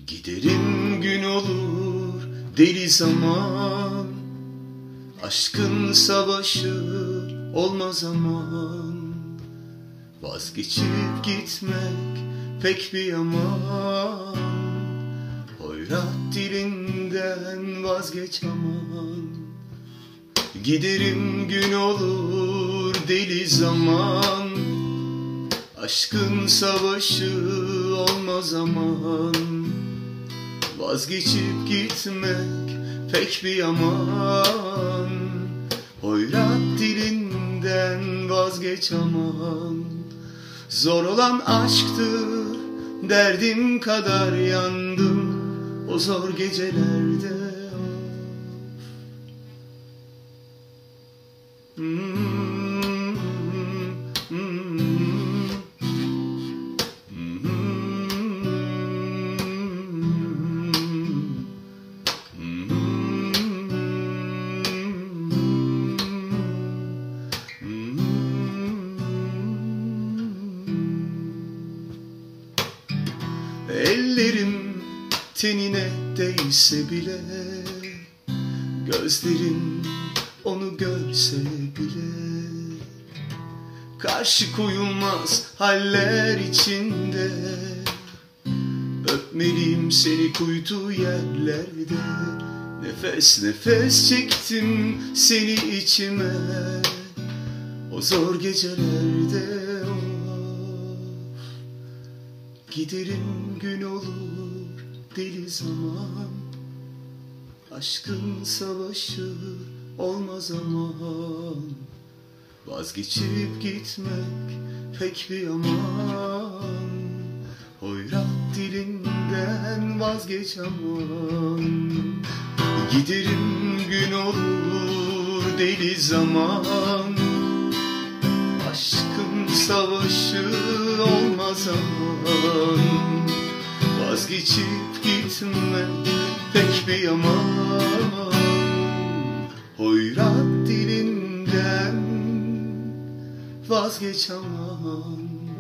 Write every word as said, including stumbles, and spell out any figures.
Giderim gün olur deli zaman, aşkın savaşı olmaz aman. Vazgeçip gitmek pek bir yaman, hoyrat dilinden vazgeç aman. Giderim gün olur deli zaman, aşkın savaşı olmaz aman. Vazgeçip gitmek pek bir yaman, hoyrat dilinden vazgeç aman. Zor olan aşktı, derdim kadar yandım o zor gecelerde. Hmm, hmm, hmm. Ellerim tenine değse bile, gözlerim onu görse bile, karşı koyulmaz haller içinde. Öpmeliyim seni kuytu yerlerde, nefes nefes çektim seni içime o zor gecelerde. Giderim gün olur deli zaman, aşkın savaşı olmaz aman. Vazgeçip gitmek pek bir yaman, hoyrat dilinden vazgeç aman. Giderim gün olur deli zaman, aşkın savaşı olmaz aman. Vazgeçip gitmek pek bir yaman, hoyrat dilinden vazgeç aman.